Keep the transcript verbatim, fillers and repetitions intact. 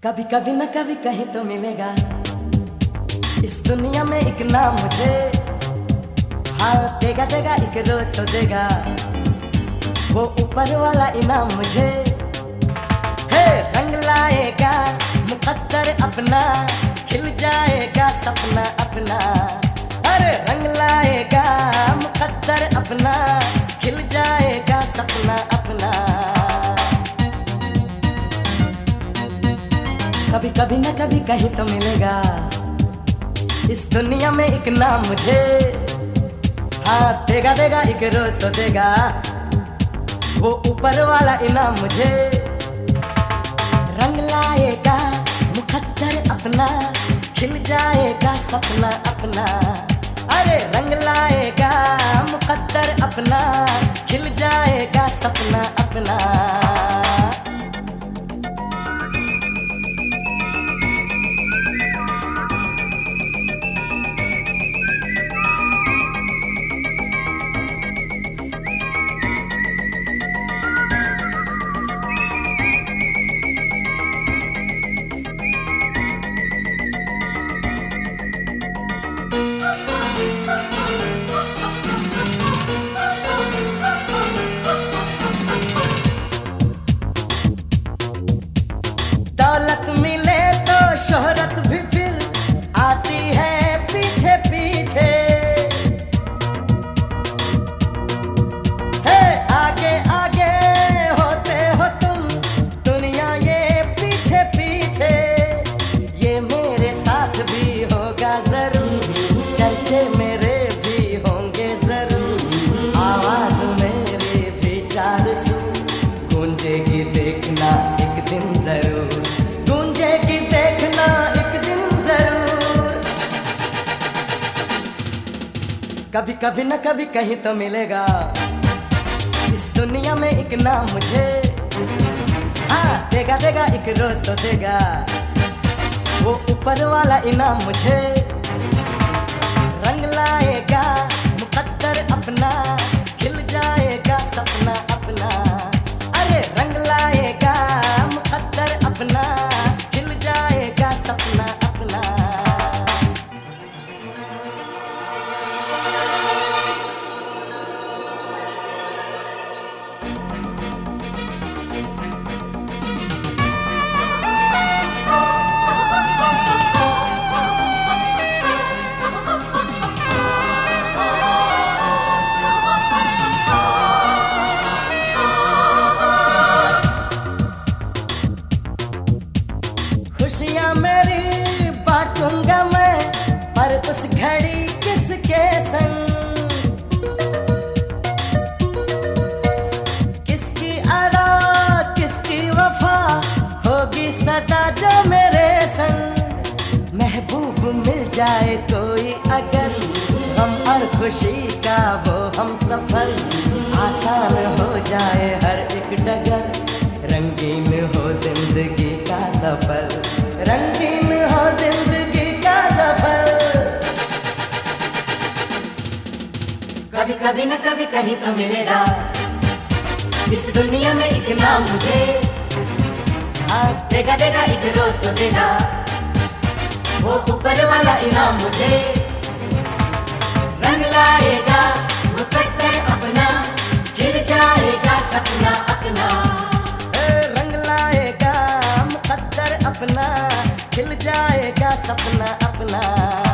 कभी कभी न कभी कहीं तो मिलेगा इस दुनिया में एक नाम मुझे। हाँ देगा देगा एक रोज तो देगा वो ऊपर वाला इनाम मुझे। हे रंग लाएगा मुकद्दर अपना, खिल जाएगा सपना अपना। अरे रंग लाएगा मुकद्दर अपना, खिल जाएगा सपना अपना। कभी कभी न कभी कहीं तो मिलेगा इस दुनिया में एक नाम मुझे। हाँ देगा देगा एक रोज तो देगा वो ऊपर वाला इनाम मुझे। रंग लाएगा मुकद्दर अपना, खिल जाएगा सपना अपना। अरे रंग लाएगा मुकद्दर अपना, खिल जाएगा सपना अपना। दौलत मिले तो शोहरत भी फिर आती है पीछे पीछे। है आगे आगे होते हो तुम दुनिया ये पीछे पीछे। ये मेरे साथ भी होगा जरूर, चर्चे मेरे भी होंगे जरूर। आवाज मेरी भी चार सू गूंजेगी देखना एक दिन जरूर, गूंजेगी देखना एक दिन जरूर। कभी कभी न कभी कहीं तो मिलेगा इस दुनिया में एक नाम मुझे। हाँ देगा देगा एक रोज तो देगा वो ऊपर वाला इनाम मुझे। रंग लाएगा मुकद्दर अपना, खिल जाएगा सपना अपना। अरे रंग लाएगा मुकद्दर अपना, खिल जाएगा सपना अपना। खुशियाँ मेरी बांटूंगा मैं, पर उस घड़ी किसके संग। किसकी अदा किसकी वफा होगी सदा जो मेरे संग। महबूब मिल जाए कोई अगर, गम और खुशी का वो हम सफर। आसान हो जाए हर एक डगर, रंगीन हो जिंदगी का सफर, रंगीन हो जिंदगी का सफर। कभी कभी न कभी कहीं तो मिलेगा इस दुनिया में एक नाम मुझे। हाँ देगा देगा एक रोज तो देगा वो ऊपर वाला इनाम मुझे। रंग लाएगा मुकद्दर अपना, खिल जाएगा सपना अपना। अपना खिल जाएगा सपना अपना।